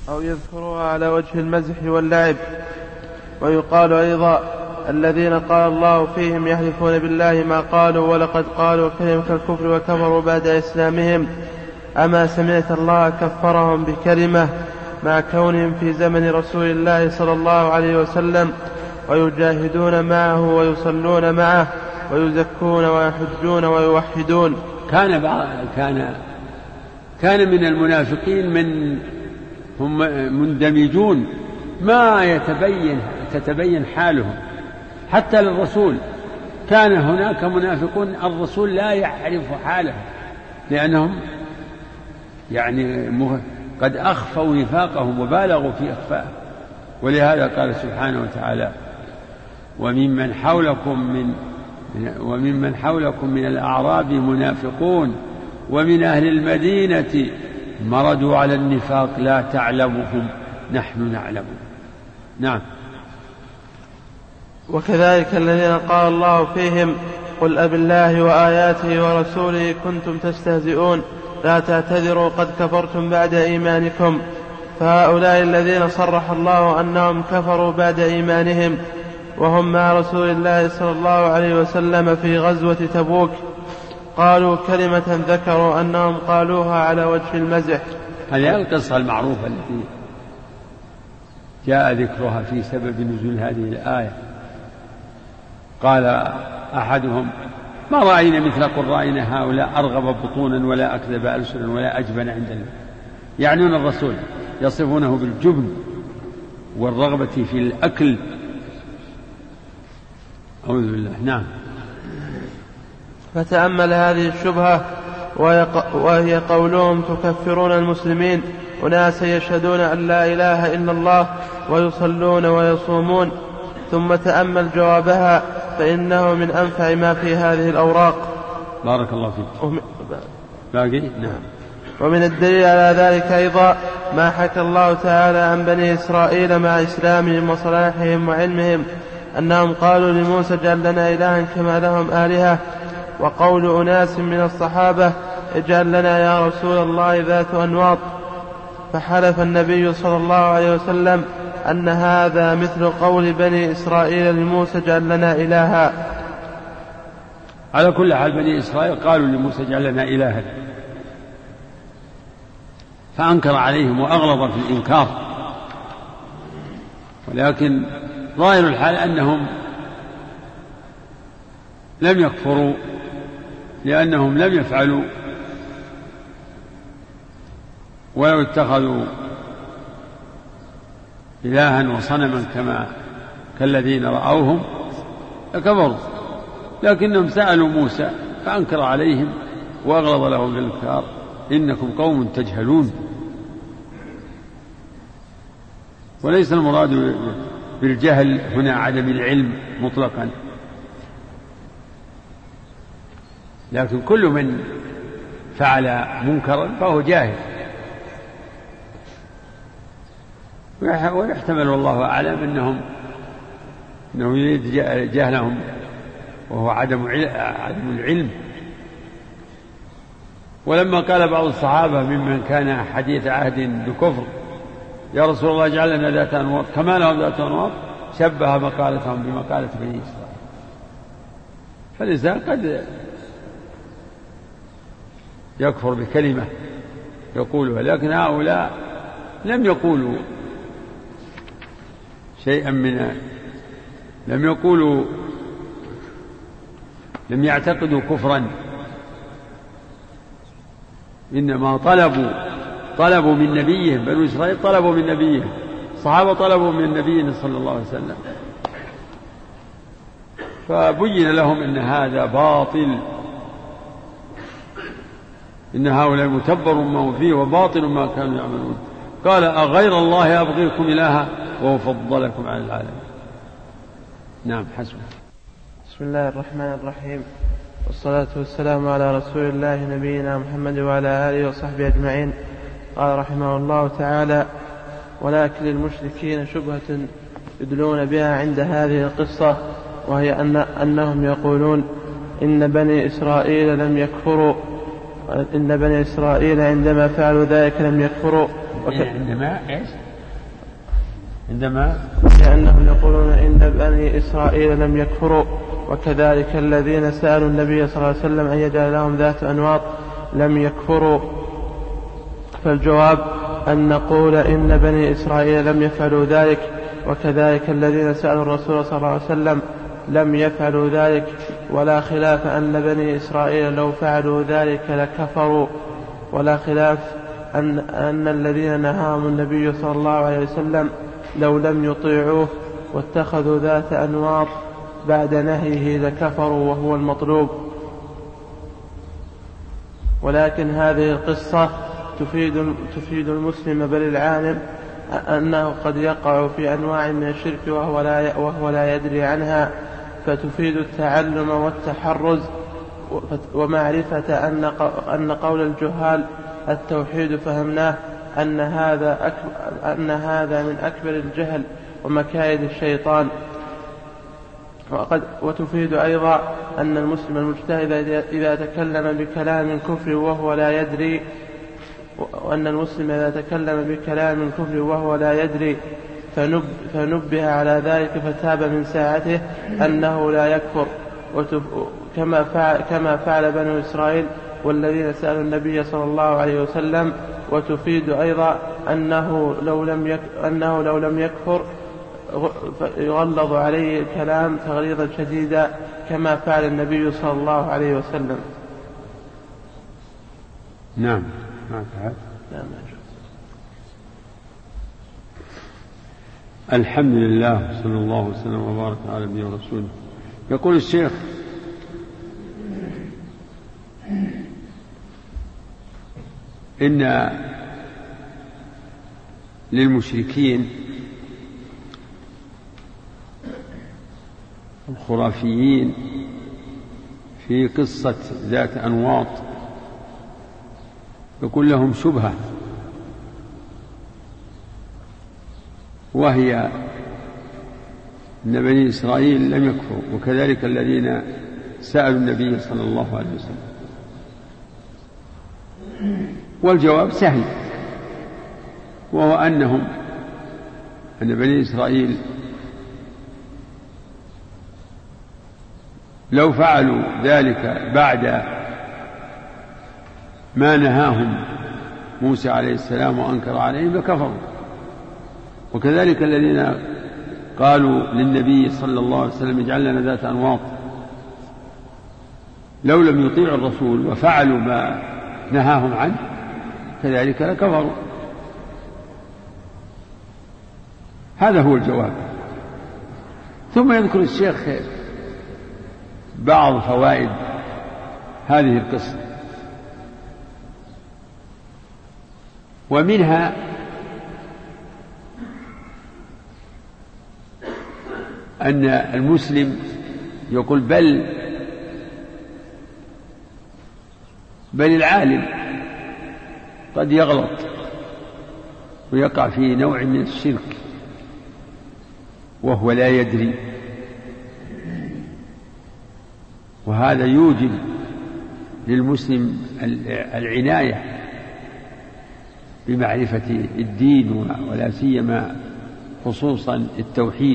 أو يذكرها على وجه المزح واللعب. ويقال أيضا الذين قال الله فيهم يحلفون بالله ما قالوا ولقد قالوا كلمة الكفر وكفروا بعد إسلامهم. أما سمعت الله كفرهم بكلمة مع كونهم في زمن رسول الله صلى الله عليه وسلم ويجاهدون معه ويصلون معه ويزكون ويحجون ويوحدون. كان من المنافقين من هم مندمجون ما تتبين حالهم حتى للرسول. كان هناك منافقون الرسول لا يعرف حالهم لأنهم يعني قد أخفوا نفاقهم وبالغوا في إخفاء. ولهذا قال سبحانه وتعالى وممن حولكم من الأعراب منافقون ومن أهل المدينة مردوا على النفاق لا تعلمهم نحن نعلمهم. نعم. وكذلك الذين قال الله فيهم قل أبالله وآياته ورسوله كنتم تستهزئون لا تعتذروا قد كفرتم بعد إيمانكم. فهؤلاء الذين صرح الله أنهم كفروا بعد إيمانهم وهم مع رسول الله صلى الله عليه وسلم في غزوة تبوك قالوا كلمة ذكروا أنهم قالوها على وجه المزح. هذه القصة المعروفة التي جاء ذكرها في سبب نزول هذه الآية. قال أحدهم ما رأينا مثل قرائنا هؤلاء أرغب بطونا ولا أكذب ألسنا ولا أجبن عند الله. يعنون الرسول يصفونه بالجبن والرغبة في الأكل. أعوذ بالله. نعم. فتأمل هذه الشبهة وهي قولهم تكفرون المسلمين أناسا يشهدون أن لا إله إلا الله ويصلون ويصومون. ثم تأمل جوابها فإنه من أنفع ما في هذه الأوراق. بارك الله فيك. باقي. نعم. ومن الدليل على ذلك أيضا ما حكى الله تعالى عن بني إسرائيل مع إسلامهم وصلاحهم وعلمهم أنهم قالوا لموسى اجعل لنا إلها كما لهم آلهة. وقول أناس من الصحابة اجعل لنا يا رسول الله ذات أنواط. فحلف النبي صلى الله عليه وسلم أن هذا مثل قول بني إسرائيل لموسى اجعل لنا إلها. على كل حال بني إسرائيل قالوا لموسى اجعل لنا إلها فأنكر عليهم وأغلظ في الإنكار. ولكن ظاهر الحال أنهم لم يكفروا لأنهم لم يفعلوا ولو اتخذوا إلها وصنما كالذين رأوهم لكفروا. لكنهم سألوا موسى فأنكر عليهم وأغلظ لهم بالإنكار إنكم قوم تجهلون. وليس المراد بالجهل هنا عدم العلم مطلقا، لكن كل من فعل منكرا فهو جاهل. ويحتمل والله أعلم أنه يريد جهلهم وهو عدم العلم. ولما قال بعض الصحابة ممن كان حديث عهد بكفر يا رسول الله اجعل لنا ذات أنواط كما لهم ذات أنواط شبه مقالتهم بمقالة بني إسرائيل. فالإنسان قد يكفر بكلمة يقولها، لكن هؤلاء لم يقولوا شيئا لم يعتقدوا كفرا، إنما طلبوا من نبيهم. بنو إسرائيل طلبوا من نبيهم، الصحابة طلبوا من نبينا صلى الله عليه وسلم، فبين لهم أن هذا باطل، إن هؤلاء متبر ما هو فيه وباطل ما كانوا يعملون. قال أغير الله أبغيكم إلها وهو فضلكم على العالم. نعم حسنا. بسم الله الرحمن الرحيم، والصلاة والسلام على رسول الله نبينا محمد وعلى آله وصحبه أجمعين. قال رحمه الله تعالى: ولكن للمشركين شبهة يدلون بها عند هذه القصة، وهي أنهم يقولون إن بني إسرائيل عندما فعلوا ذلك لم يكفروا، عندما لأنهم يقولون إن بني إسرائيل لم يكفروا، وكذلك الذين سألوا النبي صلى الله عليه وسلم أن يجعل لهم ذات أنواط لم يكفروا. فالجواب أن نقول إن بني إسرائيل لم يفعلوا ذلك، وكذلك الذين سألوا الرسول صلى الله عليه وسلم لم يفعلوا ذلك، ولا خلاف أن بني إسرائيل لو فعلوا ذلك لكفروا، ولا خلاف أن الذين نهاهم النبي صلى الله عليه وسلم لو لم يطيعوه واتخذوا ذات أنواط بعد نهيه لكفروا، وهو المطلوب. ولكن هذه القصة تفيد المسلم بل العالم أنه قد يقع في أنواع من الشرك وهو لا يدري عنها، فتفيد التعلم والتحرز ومعرفة أن قول الجهال التوحيد فهمناه أن هذا من أكبر الجهل ومكايد الشيطان. وتفيد أيضا أن المسلم المجتهد إذا تكلم بكلام كفر وهو لا يدري، وأن المسلم إذا تكلم بكلام كفر وهو لا يدري فنبه على ذلك فتاب من ساعته أنه لا يكفر، كما فعل بنو إسرائيل والذين سألوا النبي صلى الله عليه وسلم. وتفيد أيضا أنه لو لم يكفر يغلظ عليه الكلام تغليظا شديدا كما فعل النبي صلى الله عليه وسلم. نعم. الحمد لله، صلى الله وسلم وبارك على نبينا ورسوله. يقول الشيخ: إن للمشركين الخرافيين في قصة ذات أنواط يقول لهم شبهة، وهي أن بني إسرائيل لم يكفروا، وكذلك الذين سألوا النبي صلى الله عليه وسلم. والجواب سهل، وهو أن بني إسرائيل لو فعلوا ذلك بعد ما نهاهم موسى عليه السلام وأنكر عليهم لكفروا، وكذلك الذين قالوا للنبي صلى الله عليه وسلم اجعل لنا ذات أنواط لو لم يطيعوا الرسول وفعلوا ما نهاهم عنه كذلك لكفروا. هذا هو الجواب. ثم يذكر الشيخ بعض فوائد هذه القصة، ومنها أن المسلم يقول بل العالم قد يغلط ويقع في نوع من الشرك وهو لا يدري، وهذا يوجب للمسلم العناية بمعرفة الدين، ولا سيما خصوصا التوحيد.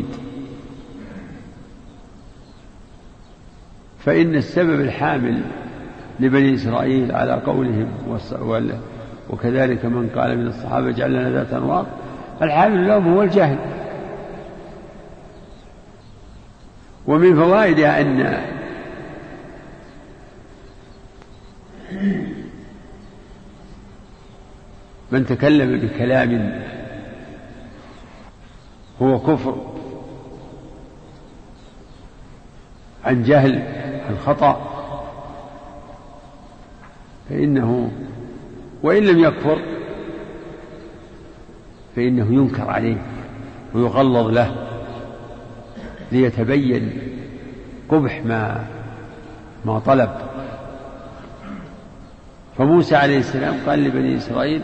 فإن السبب الحامل لبني إسرائيل على قولهم وكذلك من قال من الصحابة اجعل لنا ذات أنواط، الحامل لهم هو الجهل. ومن فوائدها أن من تكلم بكلام هو كفر عن جهل عن خطأ فإنه وإن لم يكفر فإنه ينكر عليه ويغلظ له ليتبين قبح ما طلب. فموسى عليه السلام قال لبني إسرائيل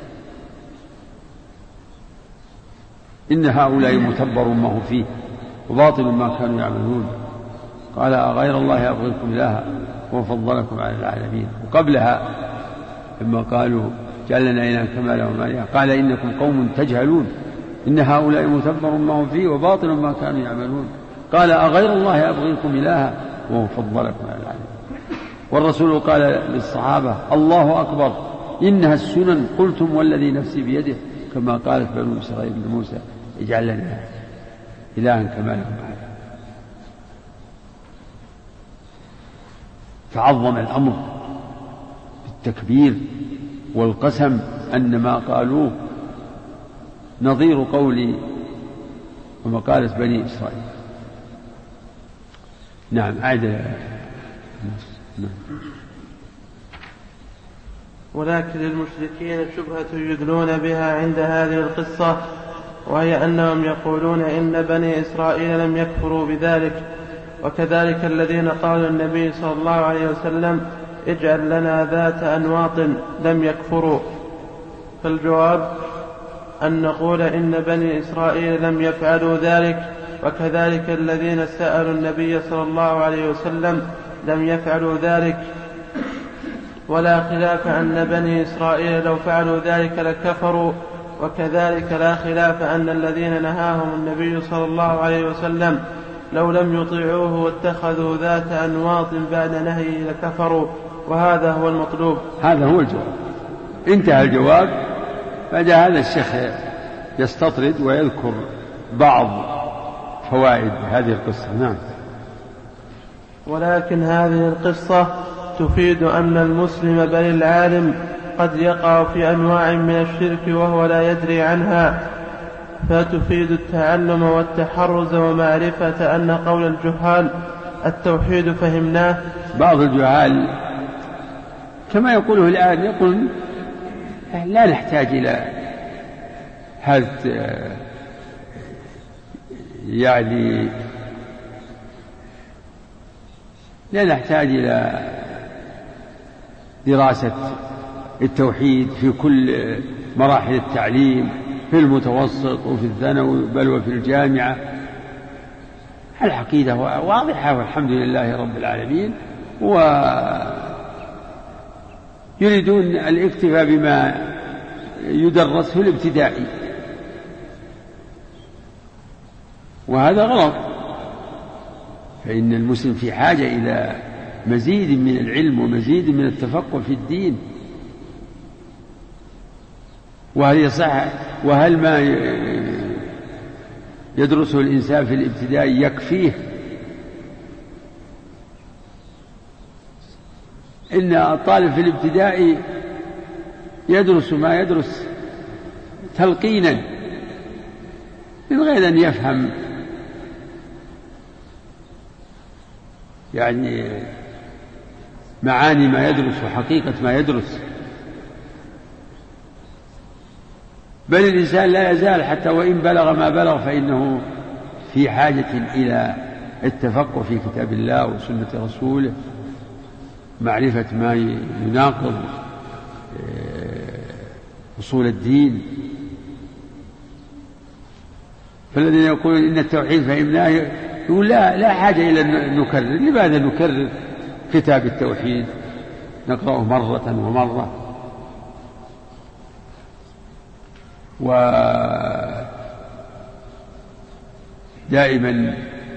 إن هؤلاء متبر ما هو فيه وباطل ما كانوا يعملون، قال أغير الله أبغيكم إلها وفضلكم على العالمين. وقبلها لما قالوا جعل لنا إلها كما لهم آلهة قال إنكم قوم تجهلون إن هؤلاء متبر ما هم فيه وباطل ما كانوا يعملون قال أغير الله أبغيكم إلها وهو فضلكم على العالمين. والرسول قال للصحابة الله أكبر إنها السنن قلتم والذي نفسي بيده كما قالت بنو إسرائيل لموسى اجعل لنا إلها كما لهم آلهة. فعظم الأمر بالتكبير والقسم أن ما قالوه نظير قول ومقالة بني إسرائيل. نعم أعد. ولكن للمشركين شبهة يدلون بها عند هذه القصة، وهي أنهم يقولون إن بني إسرائيل لم يكفروا بذلك، وكذلك الذين قالوا النبي صلى الله عليه وسلم اجعل لنا ذات أنواط لم يكفروا. فالجواب أن نقول إن بني إسرائيل لم يفعلوا ذلك، وكذلك الذين سألوا النبي صلى الله عليه وسلم لم يفعلوا ذلك، ولا خلاف أن بني إسرائيل لو فعلوا ذلك لكفروا، وكذلك لا خلاف أن الذين نهاهم النبي صلى الله عليه وسلم لو لم يطيعوه واتخذوا ذات أنواط بعد نهيه لكفروا، وهذا هو المطلوب. هذا هو الجواب. انتهى الجواب. بعد هذا الشيخ يستطرد ويذكر بعض فوائد هذه القصة. نعم. ولكن هذه القصة تفيد أن المسلم بل العالم قد يقع في أنواع من الشرك وهو لا يدري عنها، فتفيد التعلم والتحرز ومعرفة أن قول الجهال التوحيد فهمناه. بعض الجهال كما يقوله الآن يقول لا نحتاج إلى هذا، يعني لا نحتاج إلى دراسة التوحيد في كل مراحل التعليم، في المتوسط وفي الثانوي بل وفي الجامعة. العقيدة واضحة والحمد لله رب العالمين، ويريدون الاكتفاء بما يدرس في الابتدائي، وهذا غلط. فإن المسلم في حاجة إلى مزيد من العلم ومزيد من التفقه في الدين. وهل يصح وهل ما يدرسه الإنسان في الابتدائي يكفيه؟ إن الطالب في الابتدائي يدرس ما يدرس تلقينا من غير أن يفهم يعني معاني ما يدرس وحقيقة ما يدرس. بل الإنسان لا يزال حتى وإن بلغ ما بلغ فإنه في حاجة إلى التفقه في كتاب الله وسنة رسوله، معرفة ما يناقض أصول الدين. فالذين يقولون إن التوحيد فهمناه يقول لا حاجة إلى أن نكرر. لماذا نكرر كتاب التوحيد؟ نقرأه مرة ومرة. ودائما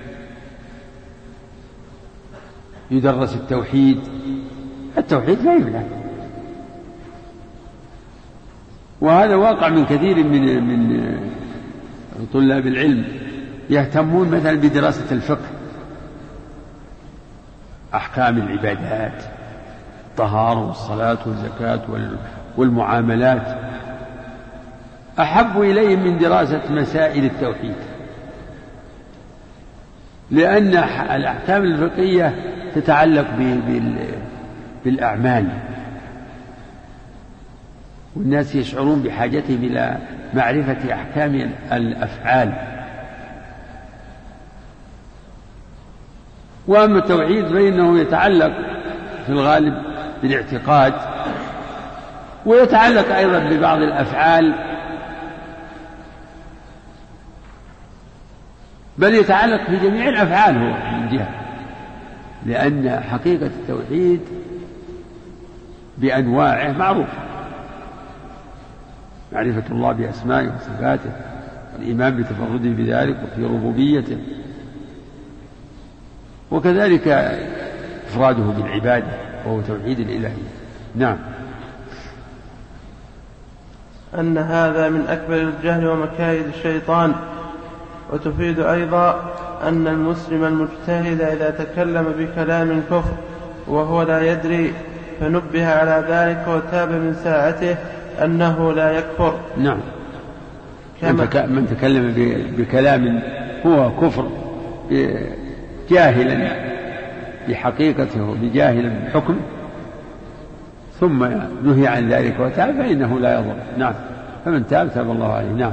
يدرس التوحيد فهمنا. وهذا واقع من كثير من طلاب العلم، يهتمون مثلا بدراسة الفقه، أحكام العبادات، الطهارة والصلاة والزكاة والمعاملات، أحب إليهم من دراسة مسائل التوحيد، لأن الأحكام الفقهية تتعلق بالأعمال، والناس يشعرون بحاجتهم إلى معرفة أحكام الأفعال. وأما التوحيد فإنه يتعلق في الغالب بالاعتقاد، ويتعلق أيضا ببعض الأفعال، بل يتعلق في جميع الأفعال هو من جهة، لأن حقيقة التوحيد بأنواعه معروفة. معرفة الله بأسمائه وصفاته، الإيمان بتفرده بذلك وفي ربوبيته، وكذلك إفراده بالعبادة وهو توحيد الإلهية. نعم. أن هذا من أكبر الجهل ومكايد الشيطان. وتفيد أيضا أن المسلم المجتهد إذا تكلم بكلام كفر وهو لا يدري فنبه على ذلك وتاب من ساعته أنه لا يكفر. نعم. من تكلم بكلام هو كفر جاهلا بحقيقته وبجاهلا بالحكم ثم نهي عن ذلك وتاب فإنه لا يضر. نعم. فمن تاب تاب الله عليه. نعم.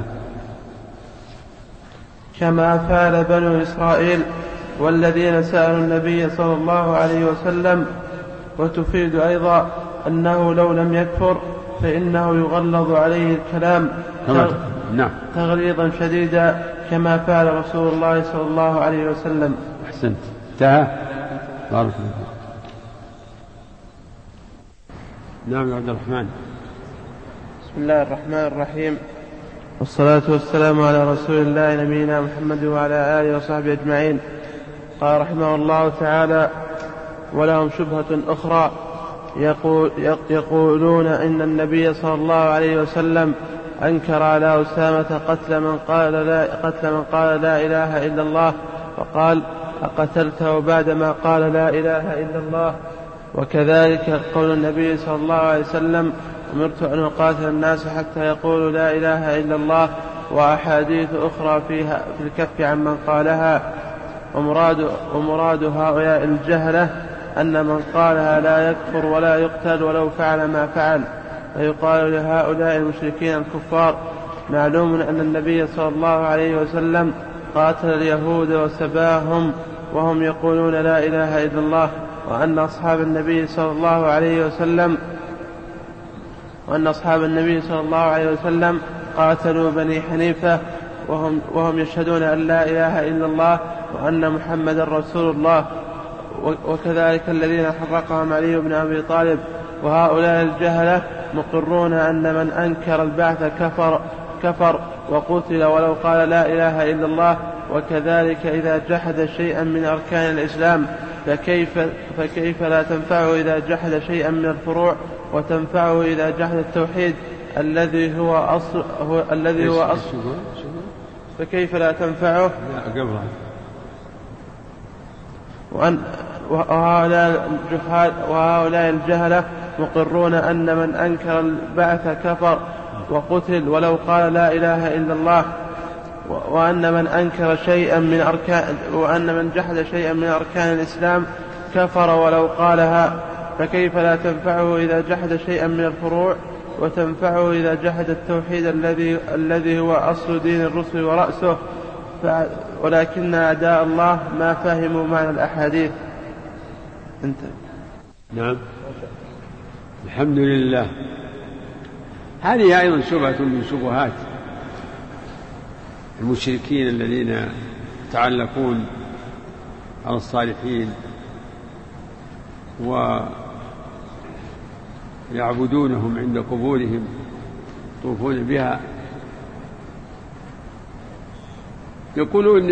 كما فعل بنو إسرائيل والذين سألوا النبي صلى الله عليه وسلم. وتفيد أيضا أنه لو لم يكفر فإنه يغلظ عليه الكلام تغليظا شديدا كما فعل رسول الله صلى الله عليه وسلم. أحسنت. انتهى. بارك الله. نعم يا عبد الرحمن. بسم الله الرحمن الرحيم، والصلاة والسلام على رسول الله نبينا محمد وعلى آله وصحبه أجمعين. قال رحمه الله تعالى: ولهم شبهة أخرى يقولون إن النبي صلى الله عليه وسلم أنكر على أسامة قتل من قال لا إله إلا الله، فقال: أقتلته بعدما قال لا إله إلا الله. وكذلك قول النبي صلى الله عليه وسلم: أمرت أن أقاتل الناس حتى يقولوا لا إله إلا الله، وأحاديث أخرى فيها في الكف عمن قالها. ومراد هؤلاء الجهلة أن من قالها لا يكفر ولا يقتل ولو فعل ما فعل، فيقال لهؤلاء المشركين الكفار: معلوم أن النبي صلى الله عليه وسلم قاتل اليهود وسباهم وهم يقولون لا إله إلا الله، وأن أصحاب النبي صلى الله عليه وسلم قاتلوا بني حنيفة وهم يشهدون أن لا إله إلا الله وأن محمد رسول الله، وكذلك الذين حرقهم علي بن أبي طالب. وهؤلاء الجهلة مقرون أن من أنكر البعث كفر وقتل ولو قال لا إله إلا الله. وكذلك إذا جحد شيئا من أركان الإسلام فكيف لا تنفعه إذا جحد شيئا من الفروع، وتنفعه إذا جحد التوحيد الذي هو أصل فكيف لا تنفعه. وهؤلاء الجهلة مقرون أن من أنكر البعث كفر وقتل ولو قال لا إله إلا الله، وأن من جحد شيئا من أركان الإسلام كفر ولو قالها. فكيف لا تنفعه إذا جحد شيئا من الفروع، وتنفعه إذا جحد التوحيد الذي هو أصل دين الرسل ورأسه. ولكن أعداء الله ما فهموا معنى الأحاديث. انت. نعم. الحمد لله. هذه أيضا شبهة من شبهات المشركين الذين يتعلقون على الصالحين ويعبدونهم عند قبورهم يطوفون بها. يقولون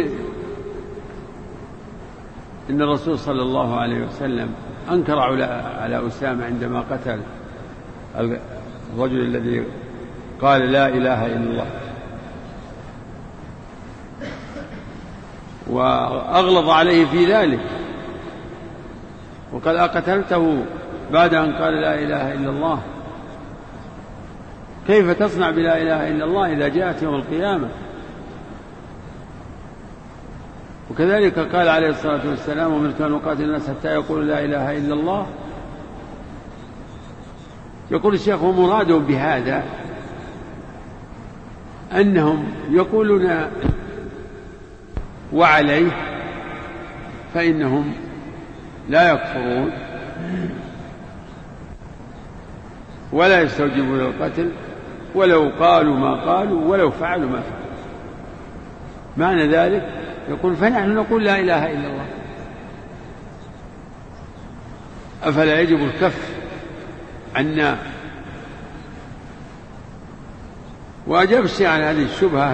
إن الرسول صلى الله عليه وسلم أنكر على أسامة عندما قتل الرجل الذي قال لا إله إلا الله، وأغلظ عليه في ذلك وقال: أقتلته بعد أن قال لا إله إلا الله. كيف تصنع بلا إله إلا الله إذا جاءت يوم القيامة؟ وكذلك قال عليه الصلاة والسلام: أمرت أن أقاتل الناس حتى يقولوا لا إله إلا الله. يقول الشيخ: ومرادهم بهذا أنهم يقولون وعليه فإنهم لا يكفرون ولا يستوجبون القتل ولو قالوا ما قالوا ولو فعلوا ما فعلوا. معنى ذلك يقول: فنحن نقول لا إله إلا الله. أفلا يجب الكف عنا وأجاب الشيخ عن هذه الشبهة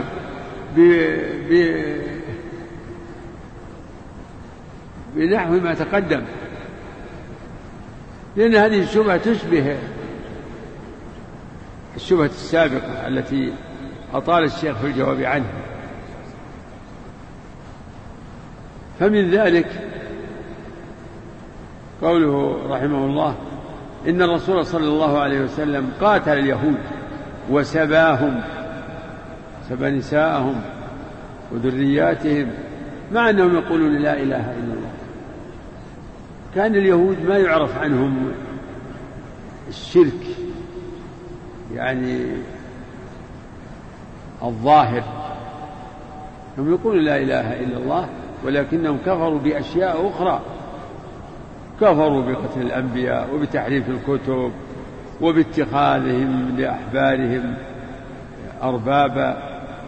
بنحو ما تقدم، لأن هذه الشبهة تشبه الشبهة السابقة التي أطال الشيخ في الجواب عنها. فمن ذلك قوله رحمه الله: إن الرسول صلى الله عليه وسلم قاتل اليهود وسباهم، سبى نساءهم وذرياتهم، مع أنهم يقولون لا إله إلا الله. كان اليهود ما يعرف عنهم الشرك يعني الظاهر، هم يقولون لا إله إلا الله، ولكنهم كفروا بأشياء أخرى، كفروا بقتل الأنبياء وبتحريف الكتب وباتخاذهم لأحبارهم أربابا،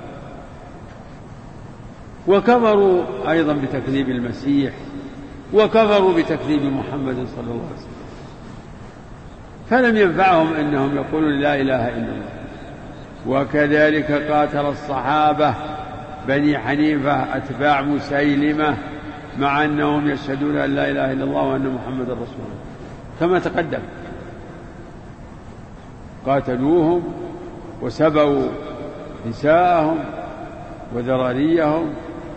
وكفروا أيضا بتكذيب المسيح، وكفروا بتكذيب محمد صلى الله عليه وسلم. فلم ينفعهم أنهم يقولون لا إله إلا الله. وكذلك قاتل الصحابة بني حنيفة أتباع مسيلمة، مع أنهم يشهدون أن لا إله إلا الله وأن محمد رسول الله، كما تقدم. قاتلوهم وسبوا نساءهم وذراريهم،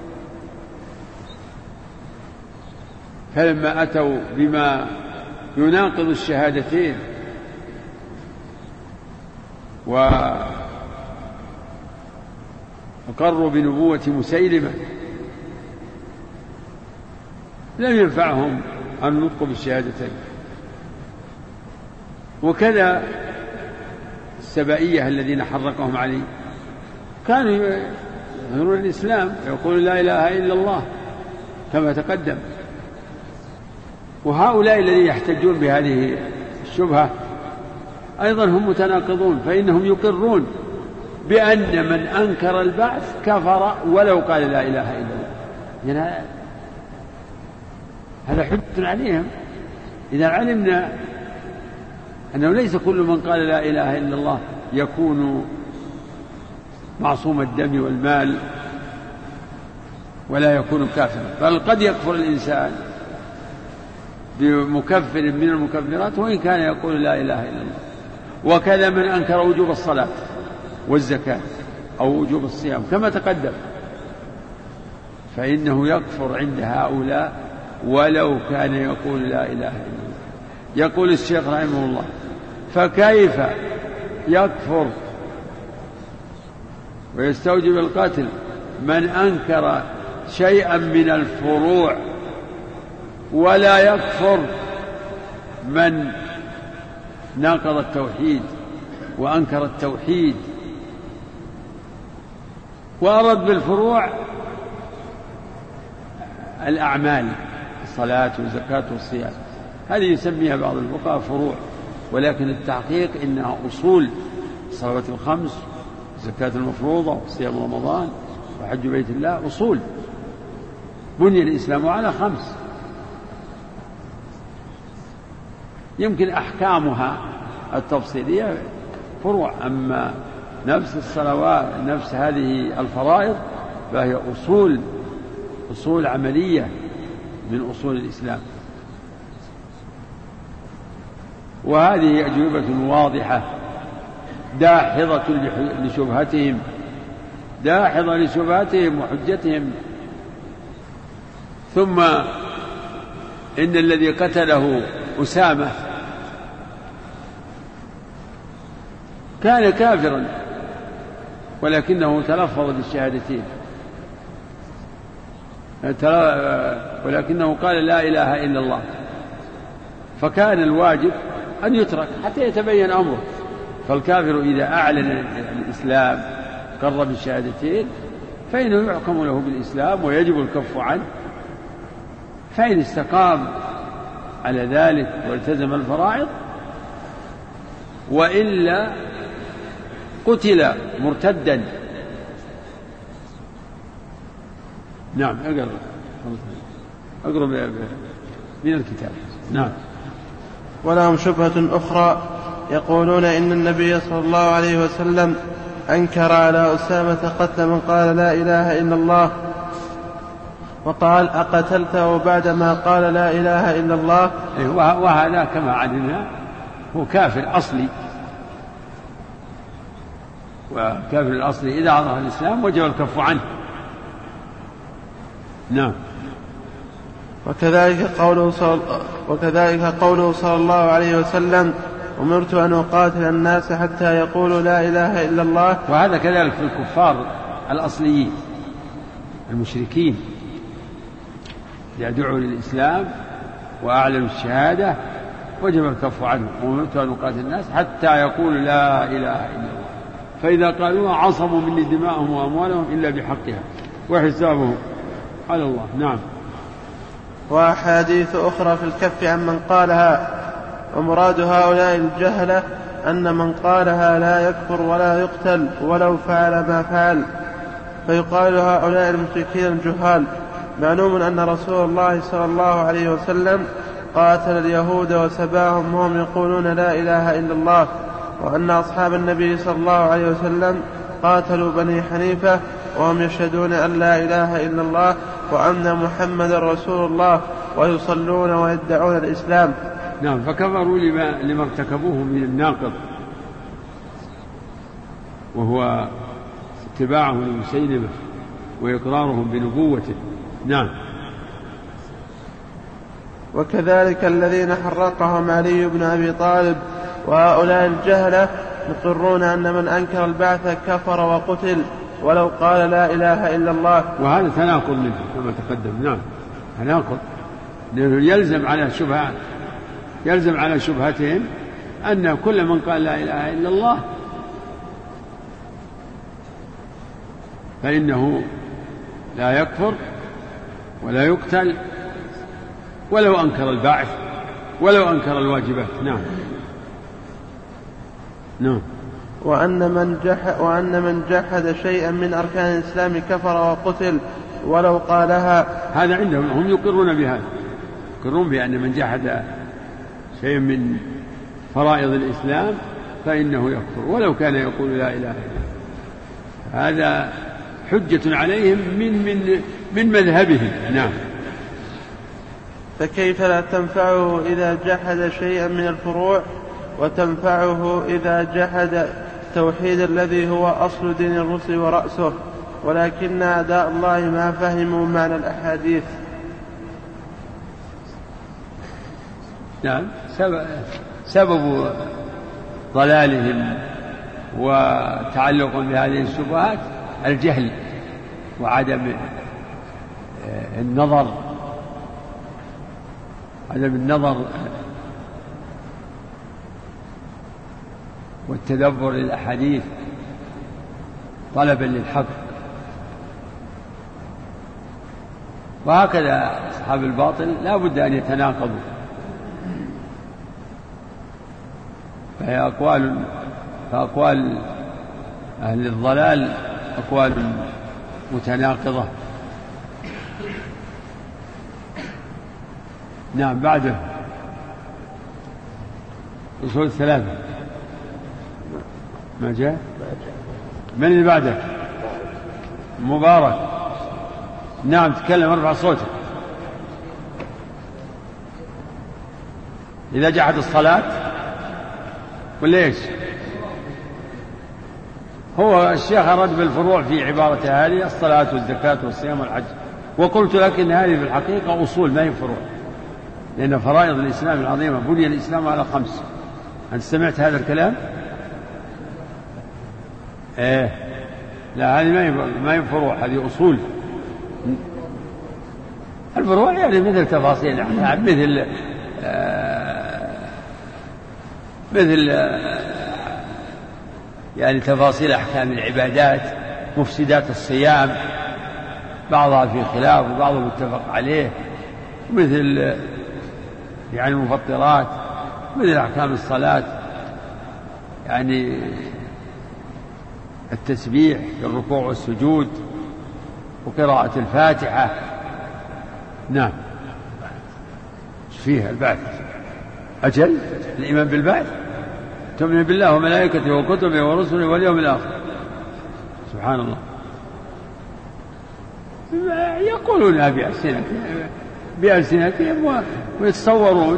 فلما أتوا بما يناقض الشهادتين وأقروا بنبوة مسيلمة لم ينفعهم النطق بالشهادتين. وكذا السبائية الذين حرقهم علي كانوا يظهرون الإسلام، يقولون لا إله إلا الله كما تقدم. وهؤلاء الذين يحتجون بهذه الشبهة أيضا هم متناقضون، فإنهم يقرون بأن من أنكر البعث كفر ولو قال لا إله إلا الله. يعني هذا حجة عليهم. إذا علمنا أنه ليس كل من قال لا إله إلا الله يكون معصوم الدم والمال ولا يكون كافرا، بل قد يكفر الإنسان بمكفر من المكفرات وإن كان يقول لا إله إلا الله. وكذا من أنكر وجوب الصلاة والزكاة أو وجوب الصيام كما تقدم، فإنه يكفر عند هؤلاء ولو كان يقول لا إله إلا الله. يقول الشيخ رحمه الله: فكيف يكفر ويستوجب القتل من أنكر شيئا من الفروع، ولا يكفر من ناقض التوحيد وأنكر التوحيد وأرد بالفروع الأعمال، الصلاة والزكاة والصيام، هذه يسميها بعض الفقهاء فروع، ولكن التحقيق إنها أصول: الصلوات الخمس، الزكاة المفروضة، وصيام رمضان، وحج بيت الله، أصول بني الإسلام على 5. يمكن أحكامها التفصيلية فروع، أما نفس الصلوات، نفس هذه الفرائض، فهي أصول عملية من أصول الإسلام. وهذه أجوبة واضحة داحضة لشبهتهم، داحضة لشبهتهم وحجتهم. ثم إن الذي قتله أسامة كان كافرا ولكنه تلفظ بالشهادتين، ولكنه قال لا إله إلا الله، فكان الواجب أن يترك حتى يتبين أمره. فالكافر إذا أعلن الإسلام قر بالشهادتين فإنه يحكم له بالإسلام ويجب الكف عنه، فإن استقام على ذلك والتزم الفرائض، وإلا قتل مرتدا. نعم، أقرب من الكتاب. نعم. ولهم شبهة أخرى، يقولون إن النبي صلى الله عليه وسلم أنكر على أسامة قتل من قال لا إله إلا الله، وقال أقتلته بعدما قال لا إله إلا الله؟ وهذا كما علمنا هو كافر أصلي، وكافر الأصلي إذا عرف الإسلام وجب الكف عنه. نعم. وكذلك قوله صلى الله عليه وسلم أمرت أن أقاتل الناس حتى يقولوا لا إله إلا الله. وهذا كذلك في الكفار الأصليين المشركين يدعوا للإسلام وأعلنوا الشهادة وجب الكف عنه. أمرت أن أقاتل الناس حتى يقولوا لا إله إلا الله، فإذا قالوها عصموا مني دماءهم وأموالهم إلا بحقها وحسابهم على الله. نعم. وأحاديث أخرى في الكف عن من قالها. ومراد هؤلاء الجهلة أن من قالها لا يكفر ولا يقتل ولو فعل ما فعل، فيقال هؤلاء المشركين الجهال. معلوم أن رسول الله صلى الله عليه وسلم قاتل اليهود وسباهم وهم يقولون لا إله إلا الله، وأن أصحاب النبي صلى الله عليه وسلم قاتلوا بني حنيفة وهم يشهدون أن لا إله إلا الله وأن محمد رسول الله ويصلون ويدعون الإسلام. نعم. فكفروا لما ارتكبوه من الناقض، وهو اتباعه لمسيلمة وإقرارهم بنبوته. نعم. وكذلك الذين حرقهم علي بن أبي طالب. وهؤلاء الجهلة يقرون أن من أنكر البعث كفر وقتل ولو قال لا إله إلا الله. وهذا تناقض منه كما تقدم. نعم، تناقض، لأنه يلزم على شبهتهم أن كل من قال لا إله إلا الله فإنه لا يكفر ولا يقتل ولو أنكر البعث ولو أنكر الواجبات. نعم. نعم. وأن من جحد شيئا من أركان الإسلام كفر وقتل ولو قالها. هذا عندهم، هم يقرون بهذا، يقرون بأن من جحد شيئا من فرائض الإسلام فإنه يكفر ولو كان يقول لا إله إلا الله. هذا حجة عليهم من مذهبهم. نعم. فكيف لا تنفعه إذا جحد شيئا من الفروع وتنفعه إذا جحد التوحيد الذي هو أصل دين الرسل ورأسه؟ ولكن أعداء الله ما فهموا معنى الأحاديث. نعم. سبب ضلالهم وتعلقهم بهذه الشبهات الجهل وعدم النظر، والتدبر للأحاديث طلبا للحق. وهكذا أصحاب الباطل لا بد أن يتناقضوا، فأقوال أهل الضلال أقوال متناقضة. نعم. بعده أصول الثلاثة ما جاء. من اللي بعده؟ مبارك. نعم. تكلم، ارفع صوتك. إذا جحد الصلاة ولا إيش؟ هو الشيخ أرد بالفروع في عبارة هذه: الصلاة والزكاة والصيام والحج. وقلت لك إن هذه في الحقيقة أصول ما هي فروع، لأن فرائض الإسلام العظيمة بني الإسلام على 5. أنت سمعت هذا الكلام؟ لا، هذه ما هي فروع، هذه أصول. الفروع يعني مثل تفاصيل، مثل يعني تفاصيل أحكام العبادات، مفسدات الصيام بعضها في خلاف وبعضها متفق عليه، مثل يعني المفطرات، مثل أحكام الصلاة، يعني التسبيح في الركوع والسجود وقراءة الفاتحة. نعم. فيها البعث. أجل الإيمان بالبعث، تؤمن بالله وملائكته وكتبه ورسله واليوم الآخر. سبحان الله، يقولونها بألسنتهم ويتصورون،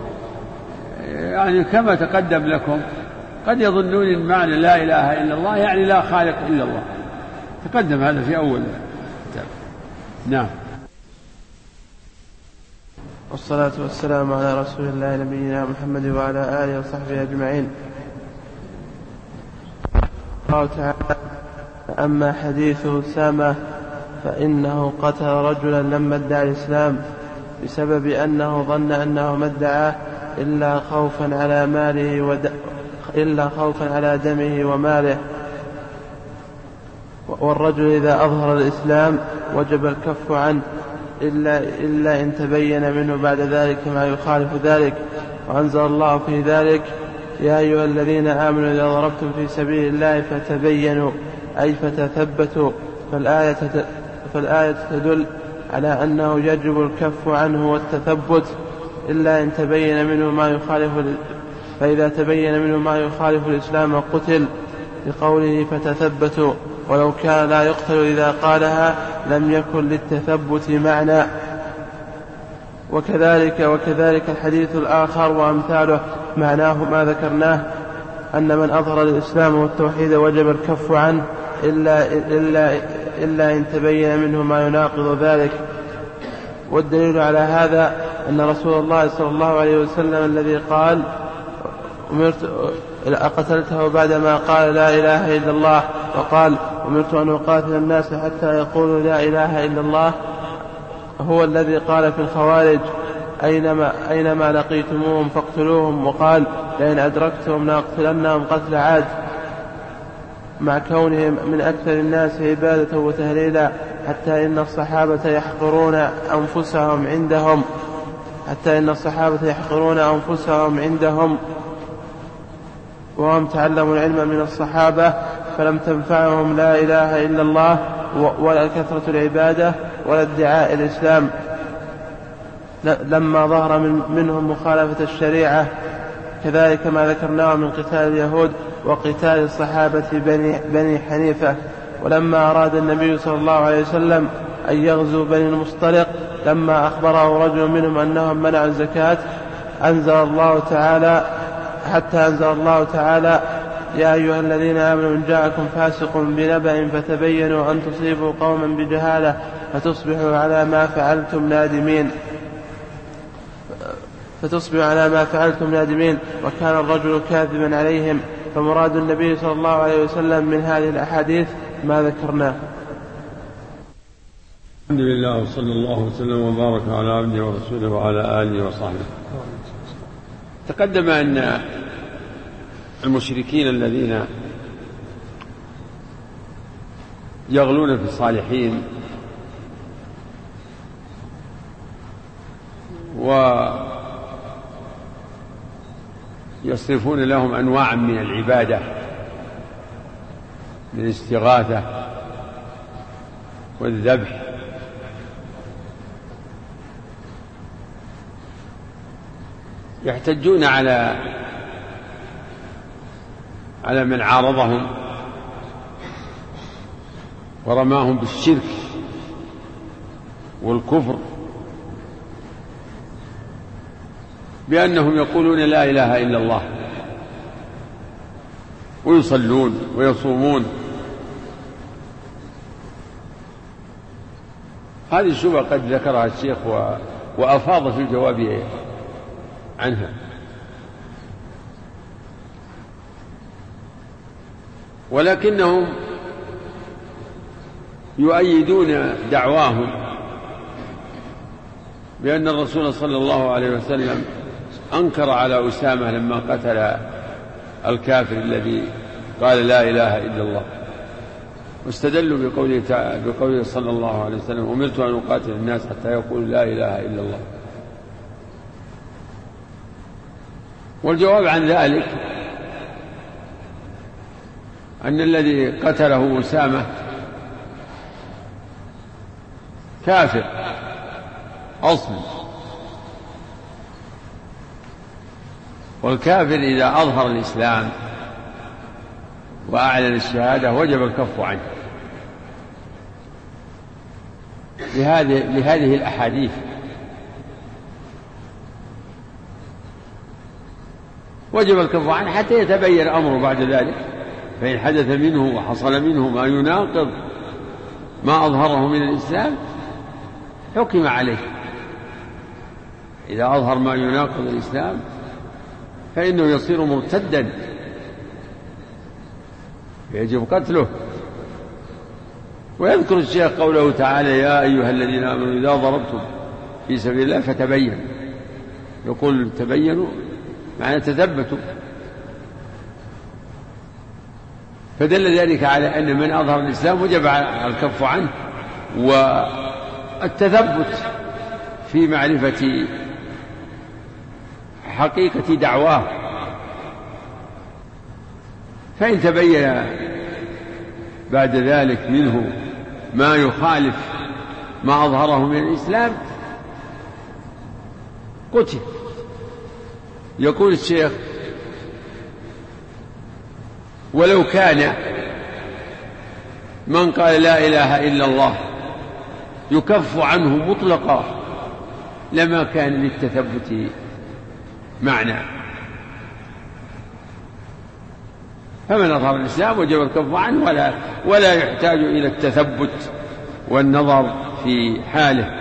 يعني كما تقدم لكم قد يظنون إن معنى لا إله إلا الله يعني لا خالق إلا الله، تقدم هذا في أول كتاب. نعم. والصلاة والسلام على رسول الله نبينا محمد وعلى آله وصحبه أجمعين. قال تعالى: أما حديث أسامة فإنه قتل رجلا لما ادعى الإسلام بسبب أنه ظن أنه ما ادعاه إلا خوفا على دمه وماله. والرجل إذا أظهر الإسلام وجب الكف عنه إلا إن تبين منه بعد ذلك ما يخالف ذلك. وأنزل الله في ذلك: يا أيها الذين آمنوا إذا ضربتم في سبيل الله فتبينوا أي فتثبتوا. فالآية تدل على أنه يجب الكف عنه والتثبت إلا إن تبين منه ما يخالف، فإذا تبين منه ما يخالف الإسلام قتل، لقوله فتثبتوا، ولو كان لا يقتل إذا قالها لم يكن للتثبت معنى. وكذلك الحديث الآخر وأمثاله معناه ما ذكرناه، أن من أظهر الإسلام والتوحيد وجب الكف عنه إلا إن تبين منه ما يناقض ذلك. والدليل على هذا أن رسول الله صلى الله عليه وسلم الذي قال: أقتلته بعدما قال لا إله إلا الله، وقال: أمرت أن أقاتل الناس حتى يقولوا لا إله إلا الله، هو الذي قال في الخوارج: أينما لقيتموهم فاقتلوهم، وقال: لئن أدركتهم لأقتلنهم قتل عاد، مع كونهم من أكثر الناس عبادة وتهليلا، حتى إن الصحابة يحقرون أنفسهم عندهم وهم تعلموا العلم من الصحابة، فلم تنفعهم لا إله إلا الله ولا كثرة العبادة ولا ادعاء الإسلام لما ظهر منهم مخالفة الشريعة. كذلك ما ذكرناه من قتال اليهود وقتال الصحابة بني حنيفة. ولما أراد النبي صلى الله عليه وسلم أن يغزو بني المصطلق، لما أخبره رجل منهم أنهم منعوا الزكاة أنزل الله تعالى: يا أيها الذين آمنوا إن جاءكم فاسق بنبأ فتبينوا أن تصيبوا قوما بجهالة فتصبحوا على ما فعلتم نادمين. وكان الرجل كاذبا عليهم. فمراد النبي صلى الله عليه وسلم من هذه الأحاديث ما ذكرناه. الحمد لله، وصلى الله وسلم وبارك على عبده ورسوله وعلى آله وصحبه. تقدم أن المشركين الذين يغلون في الصالحين ويصرفون لهم أنواع من العبادة، من الاستغاثة والذبح، يحتجون على من عارضهم ورماهم بالشرك والكفر بأنهم يقولون لا إله إلا الله ويصلون ويصومون. هذه الشبهة قد ذكرها الشيخ وأفاض في الجواب عنها. ولكنهم يؤيدون دعواهم بأن الرسول صلى الله عليه وسلم أنكر على أسامة لما قتل الكافر الذي قال لا إله إلا الله، واستدلوا بقوله صلى الله عليه وسلم: أمرت أن أقاتل الناس حتى يقولوا لا إله إلا الله. والجواب عن ذلك أن الذي قتله أسامة كافر أصلا، والكافر إذا أظهر الإسلام وأعلن الشهادة وجب الكف عنه لهذه الأحاديث. وجب الكف عنه حتى يتبين أمره بعد ذلك، فإن حدث منه وحصل منه ما يناقض ما أظهره من الإسلام حكم عليه. إذا أظهر ما يناقض الإسلام فإنه يصير مرتدا يجب قتله. ويذكر الشيخ قوله تعالى: يا أيها الذين آمنوا إذا ضربتم في سبيل الله فتبينوا. يقول تبينوا معنى تثبتوا، فدل ذلك على أن من أظهر الإسلام وجب الكف عنه والتثبت في معرفة حقيقة دعواه. فإن تبين بعد ذلك منه ما يخالف ما أظهره من الإسلام قتل. يقول الشيخ: ولو كان من قال لا إله إلا الله يكف عنه مطلقا لما كان للتثبت معنى، فمن أظهر الإسلام وجب الكف عنه ولا يحتاج إلى التثبت والنظر في حاله.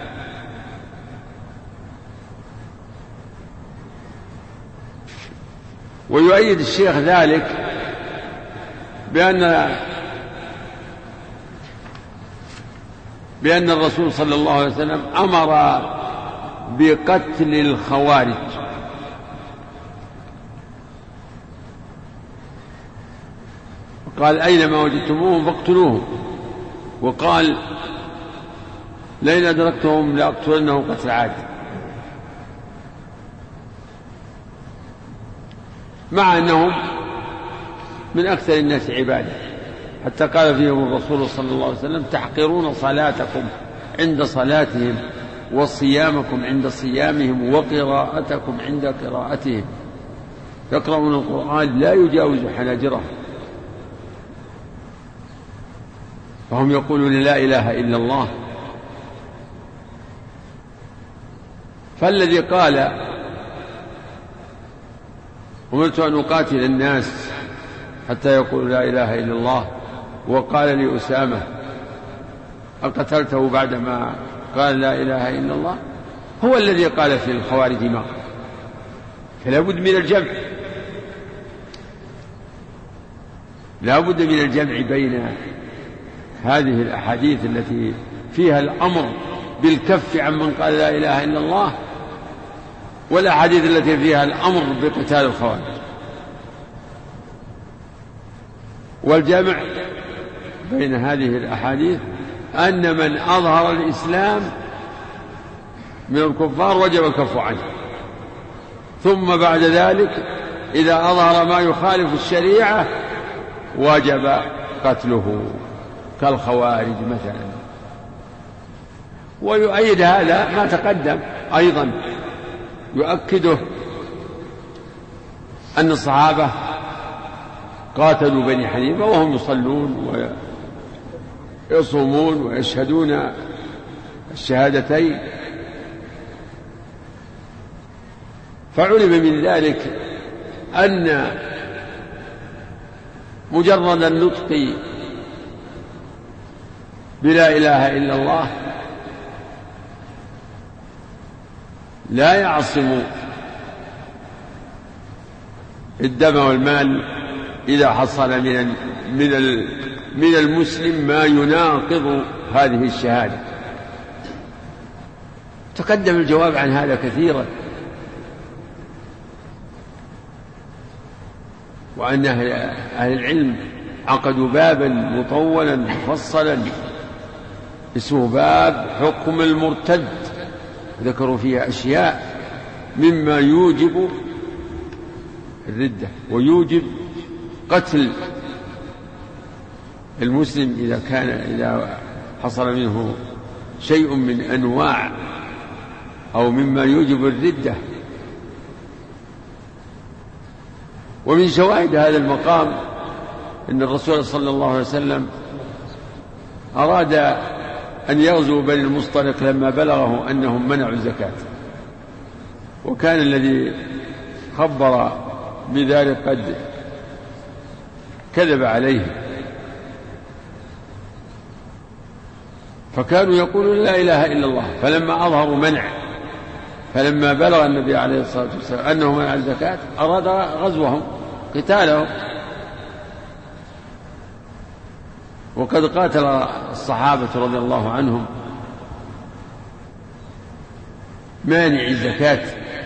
ويؤيد الشيخ ذلك بأن الرسول صلى الله عليه وسلم أمر بقتل الخوارج، قال: أينما وجدتموهم فاقتلوهم، وقال: لئن أدركتهم لأقتلنهم قتل عاد، مع أنهم من أكثر الناس عبادة، حتى قال فيهم الرسول صلى الله عليه وسلم: تحقرون صلاتكم عند صلاتهم وصيامكم عند صيامهم وقراءتكم عند قراءتهم، يقرؤون القرآن لا يجاوز حناجرهم، فهم يقولون لا إله إلا الله. فالذي قال: أمرت أن أقاتل الناس حتى يقول لا إله إلا الله، وقال لأسامة: أقتلته بعدما قال لا إله إلا الله، هو الذي قال في الخوارج ما قال. فلا بد من الجمع، لا بد من الجمع بين هذه الأحاديث التي فيها الأمر بالكف عن من قال لا إله إلا الله، والأحاديث التي فيها الأمر بقتال الخوارج. والجمع بين هذه الأحاديث أن من أظهر الإسلام من الكفار وجب الكف عنه، ثم بعد ذلك إذا أظهر ما يخالف الشريعة وجب قتله كالخوارج مثلا. ويؤيد هذا ما تقدم أيضا، يؤكده أن الصحابة قاتلوا بني حنيفة وهم يصلون ويصومون ويشهدون الشهادتين، فعلم من ذلك أن مجرد النطق بلا إله إلا الله لا يعصم الدم والمال إذا حصل من المسلم ما يناقض هذه الشهادة. تقدم الجواب عن هذا كثيرا، وأن أهل العلم عقدوا بابا مطولا مفصلا اسمه باب حكم المرتد، ذكروا فيها أشياء مما يوجب الردة ويوجب قتل المسلم إذا حصل منه شيء من أنواع أو مما يوجب الردة. ومن شواهد هذا المقام أن الرسول صلى الله عليه وسلم أراد أن يغزو بني المصطلق لما بلغه أنهم منعوا الزكاة، وكان الذي خبر بذلك قد كذب عليه، فكانوا يقولون لا إله إلا الله. فلما أظهروا منع، فلما بلغ النبي عليه الصلاة والسلام أنه منع الزكاة أراد غزوهم قتالهم، وقد قاتل الصحابة رضي الله عنهم مانع الزكاة.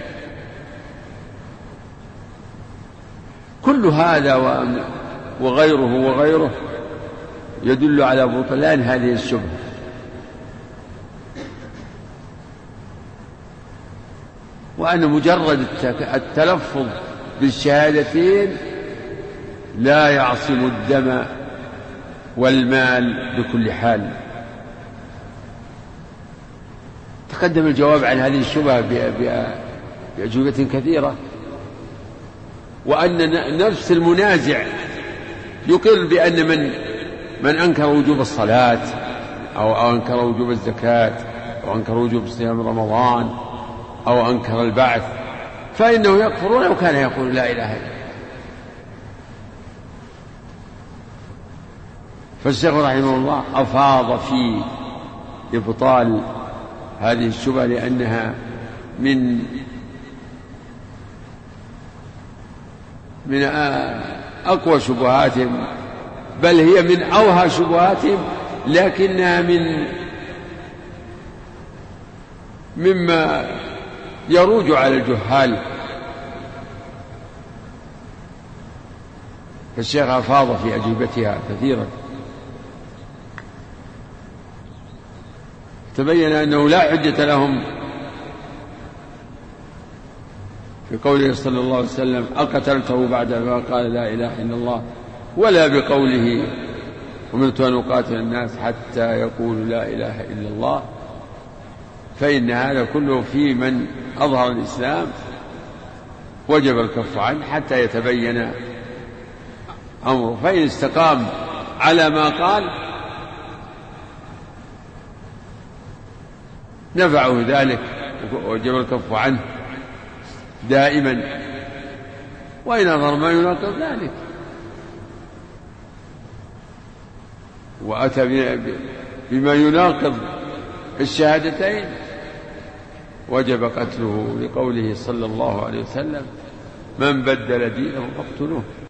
كل هذا وغيره يدل على بطلان هذه الشبهة. وأن مجرد التلفظ بالشهادتين لا يعصم الدم والمال بكل حال. تقدم الجواب عن هذه الشبهة بأجوبة كثيرة، وأن نفس المنازع يقر بأن من أنكر وجوب الصلاة أو أنكر وجوب الزكاة أو أنكر وجوب صيام رمضان أو أنكر البعث فإنه يكفر ولو كان يقول لا إله إلا الله. فالشيخ رحمه الله أفاض في إبطال هذه الشبهة لأنها من أقوى شبهاتهم، بل هي من أوهى شبهاتهم، لكنها مما يروج على الجهال. فالشيخ أفاض في أجوبتها كثيرا، تبين أنه لا حجة لهم في قوله صلى الله عليه وسلم أقتلته بعد ما قال لا إله إلا الله، ولا بقوله أمرت أن أقاتل الناس حتى يقولوا لا إله إلا الله. فإن هذا كله في من أظهر الإسلام وجب الكف عنه حتى يتبين أمره، فإن استقام على ما قال نفعه ذلك وجب الكف عنه دائما، وإن أظهر ما يناقض ذلك وأتى بما يناقض الشهادتين وجب قتله، لقوله صلى الله عليه وسلم من بدل دينه فاقتلوه.